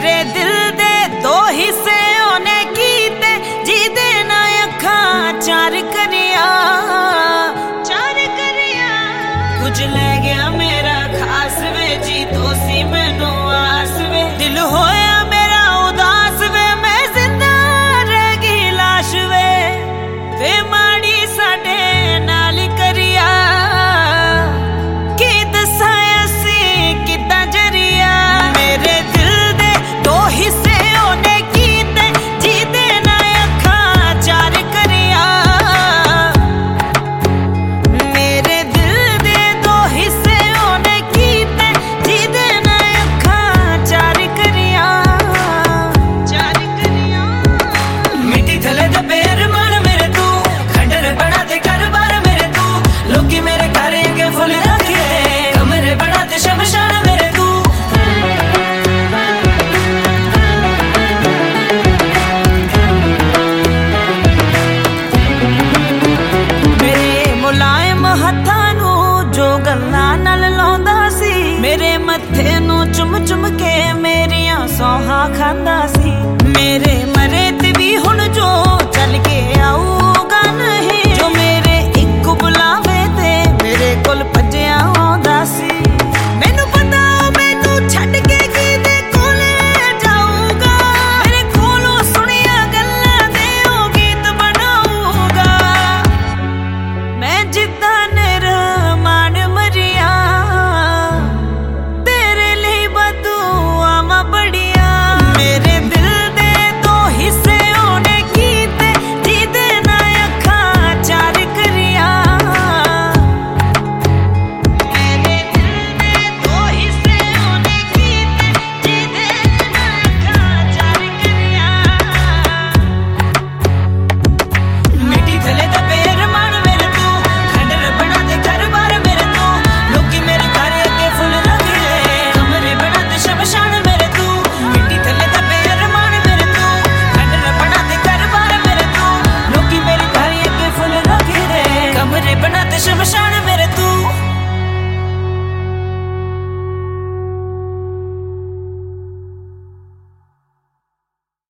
मेरे दिल दे दो हिस्से ओने कीते जिदे ना अखां चार करिया कुछ ले गया मेरा खास वे जी तो सी मैनू आस वे दिल होया मेरा उदास वे मैं जिंदा रह गई लाश वे माड़ी साडे नाल करिया की दसां असीं किदां जरिया मेरे दिल दे दो हिस्से ओने कीते जिदे ना अखां चार करिया मेरे दिल दे दो हिस्से ओने कीते जिदे ना अखां चार करिया मिट्टी थले दे पैर मार मेरे तू खंडर बना दे घर बार मेरे तू लोकी मेरे घर के फुल रखे कमरे बना दे शमशान मेरे तू मेरे मुलायम हत्थां नू जो गल्लां नाल लाउंदा सी मेरे मत्थे नू चुम चुम के मेरियां सौहां खांदा सी